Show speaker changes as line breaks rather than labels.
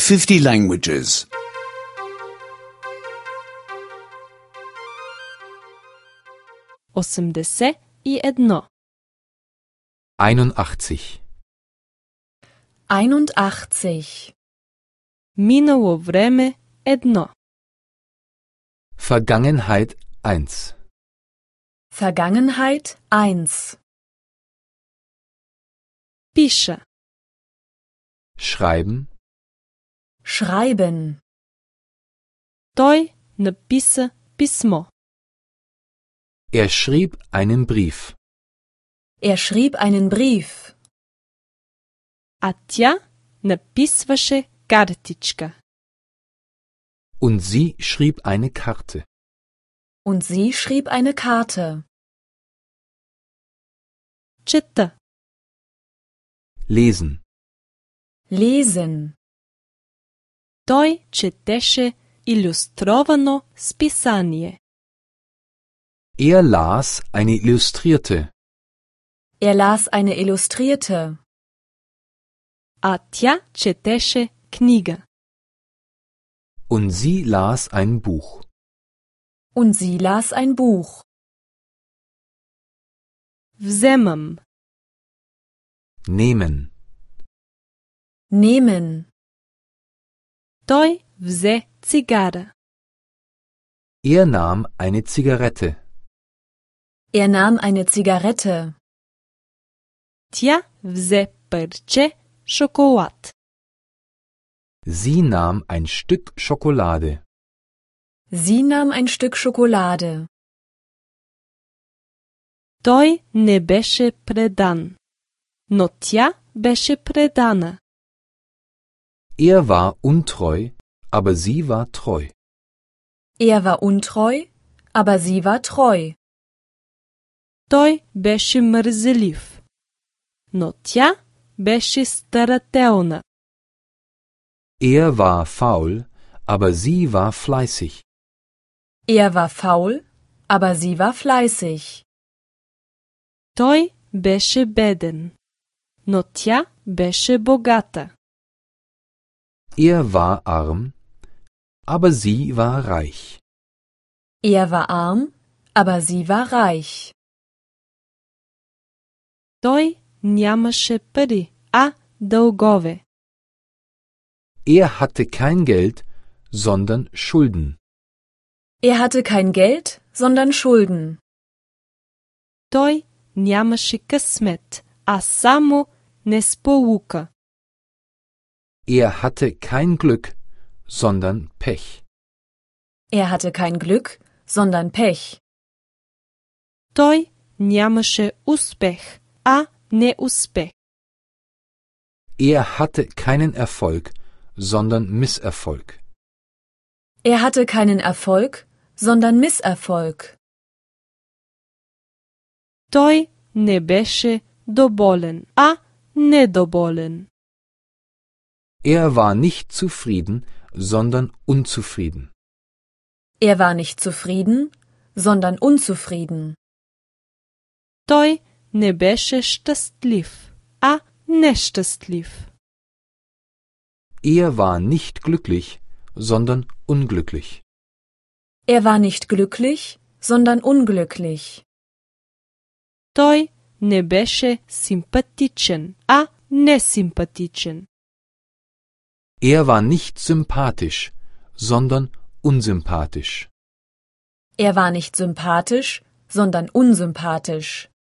50 languages.
81.
81.
81.
Минало време 1.
Vergangenheit 1.
Vergangenheit 1.
Пиша.
Schreiben.
Schreiben.
Той написа писмо.
Er schrieb einen Brief.
Er schrieb einen Brief.
А тя написваше картичка.
Und sie schrieb eine Karte.
Und sie schrieb eine Karte.
Чета.
Lesen.
Lesen.
Той четеше илюстровано списание.
Er las eine Illustrierte.
Er las eine Illustrierte.
А тя четеше книга.
Und sie las ein Buch.
Und sie las ein Buch.
Вземам.
Nehmen.
Nehmen.
Той взе цигара.
Er nahm eine Zigarette.
Er nahm eine Zigarette.
Тя взе парче шоколад.
Sie nahm ein Stück Schokolade.
Sie nahm ein Stück Schokolade.
Той не беше предан, но тя беше предана.
Er war untreu, aber sie war treu.
Er war untreu, aber sie war treu.
Той беше мързелив, но тя беше старателна.
Er war faul, aber sie war fleißig.
Er war faul, aber sie war fleißig.
Той беше беден, но тя беше богата.
Er war arm, aber sie war reich.
Er war arm, aber sie war reich.
Той нямаше пари, а дългове.
Er hatte kein Geld, sondern Schulden.
Er hatte kein Geld, sondern Schulden.
Той нямаше късмет, а само несполука.
Er hatte kein Glück, sondern Pech.
Er hatte kein Glück, sondern Pech.
Той нямаше успех, а неуспех.
Er hatte keinen Erfolg, sondern Misserfolg.
Er hatte keinen Erfolg, sondern Misserfolg.
Той не беше доволен, а недоволен.
Er war nicht zufrieden, sondern unzufrieden.
Er war nicht zufrieden, sondern unzufrieden.
Той не беше щастлив, а нещастлив.
Er war nicht glücklich, sondern unglücklich.
Er war nicht glücklich, sondern unglücklich.
Той не беше симпатичен, а несимпатичен.
Er war nicht sympathisch, sondern unsympathisch.
Er war nicht sympathisch, sondern unsympathisch.